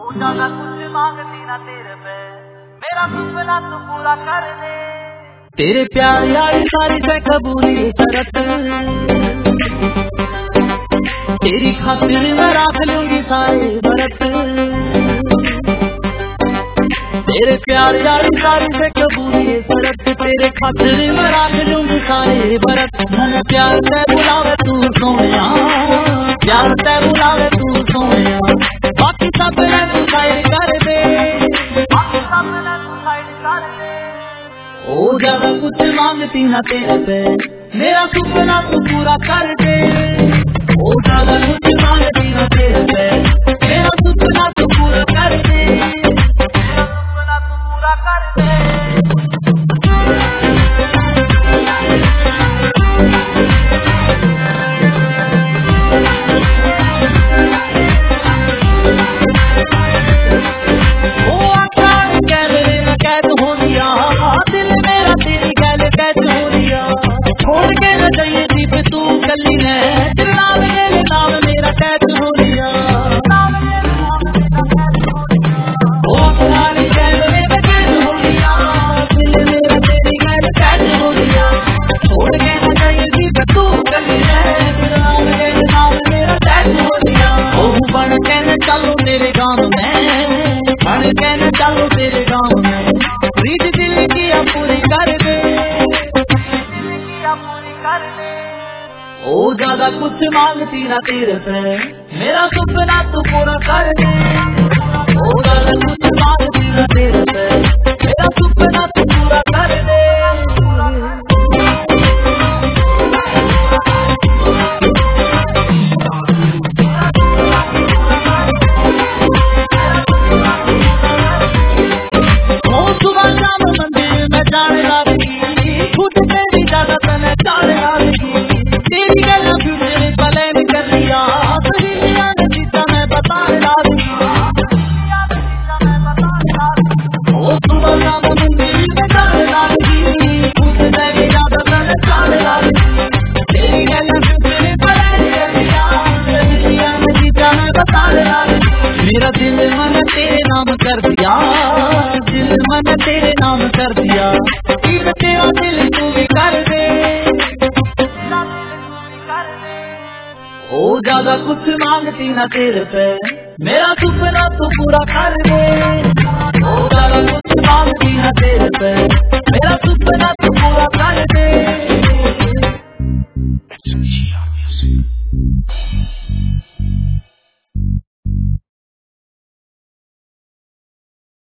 ज्यादा कुछ मांगती ना तेरे पे, मेरा सपना तू पूरा कर दे। तेरे प्यार यारी सारी से कबूली शरत, तेरी खातिर मैं रख लूंगी सारे भरत। तेरे प्यार यारी सारी से कबूली शरत, तेरे खातिर मैं रख लूंगी सारे भरत। मन प्यार से बुलावे तू सोनिया, प्यार से बुलावे तू सोनिया, बाकी सब तू साइड कर दे, बाकी सब तू साइड कर दे। ओ ज्यादा कुछ मांगती ना तेरे पे, मेरा सपना तू पूरा कर दे। ओ ज्यादा कुछ मांगती ना तेरे पे, मेरा सपना तू पूरा कर दे, मेरा सपना तू पूरा कर दे। छोड़ के न जाइए दीप तू गली में, नाम मेरे नाम मेरा कैद हो लिया। ओ तुम्हारी कैद में कैद हो लिया, दिल मेरा तेरी कैद हो लिया। छोड़ के न जाइए दीप तू गली में, नाम मेरे नाम मेरा कैद हो लिया। ओ बन के न चलो तेरे गाँव में, बन के न चलो तेरे गाँव में, रीत दिल की अब पूरी कर दे, ओ ज्यादा कुछ मांगती ना तेरे पे, मेरा सपना तू पूरा कर दे। ओ ज्यादा कुछ मांगती ना तेरे पे, मेरा सपना तू पूरा कर दे। ओ सुबह शाम मंदिर में जाने लगी, खुद तेरी ज्यादा तने जाने लगी। तेरी गला फिर पलायन कर लिया, दुनिया ने जीता मैं बताने लगी। ओ सुबह शाम मंदिर में जाने लगी, खुद तेरी ज्यादा तने जाने लगी। तेरी गला फिर पलायन कर लिया, दुनिया ने जीता मैं बताने लगी। मेरा दिल मन तेरे नाम कर दिया, दिल मन तेरे नाम कर दिया, तेरा दिल तू भी कर दे। ओ ज्यादा कुछ मांगती ना तेरे पे, मेरा सपना तू पूरा कर दे। ओ ज्यादा कुछ मांगती ना तेरे पे, मेरा सपना तू पूरा कर दे।